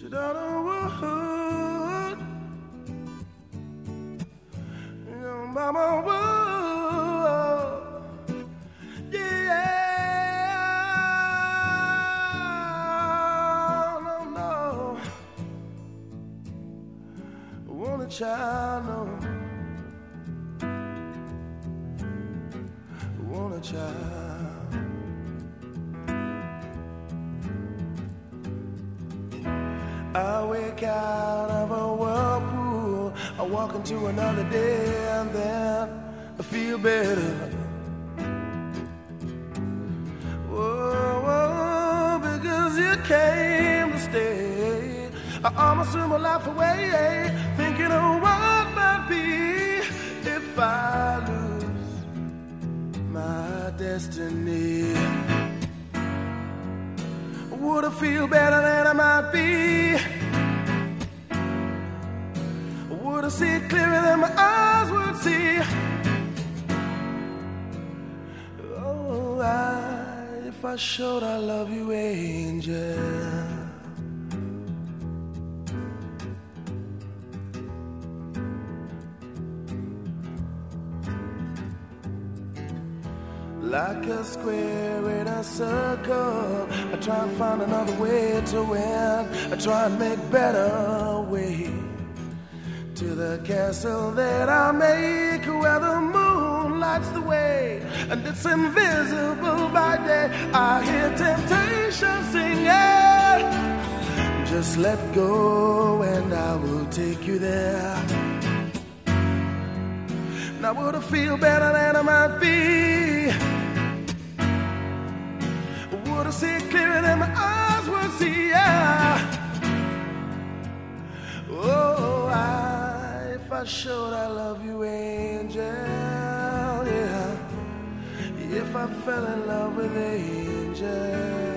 down the wood. You know, mama would. Yeah. No, no. I want a child, no. I want a child. I wake out of a whirlpool, I walk into another day, and then I feel better. Whoa, because you came to stay. I almost threw my life away, thinking of what might be if I lose my destiny. Would I feel better than I might be? Would I see clearer than my eyes would see? Oh, if I showed I love you, angel. Like a square in a circle, I try and find another way to win. I try and make better way to the castle that I make, where the moon lights the way and it's invisible by day. I hear temptation singing, just let go and I will take you there. Now would I feel better than I might be? Would I see clearer than my eyes would see? Yeah. Oh, if I showed I love you, angel. Yeah. If I fell in love with angel.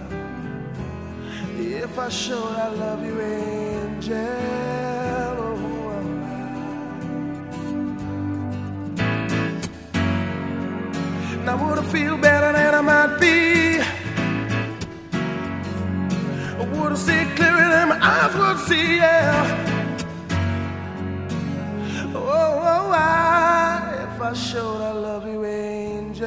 If I showed I love you, angel. Now would I feel better than I might be? Would I see clearer than my eyes would see? Yeah. Oh, if I showed I love you, angel.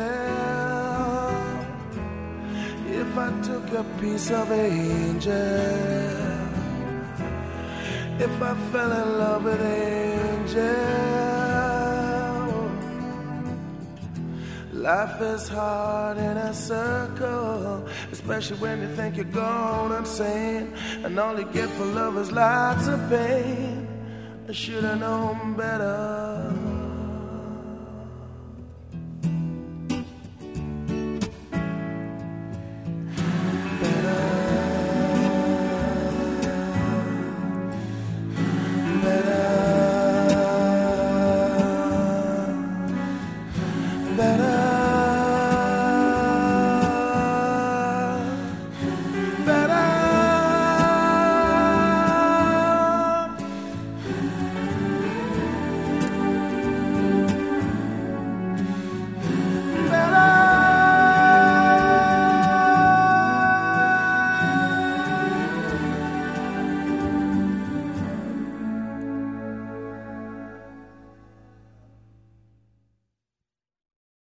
If I took a piece of angel. If I fell in love with angel. Life is hard in a circle, especially when you think you're gone insane, and all you get for love is lots of pain. I should have known better.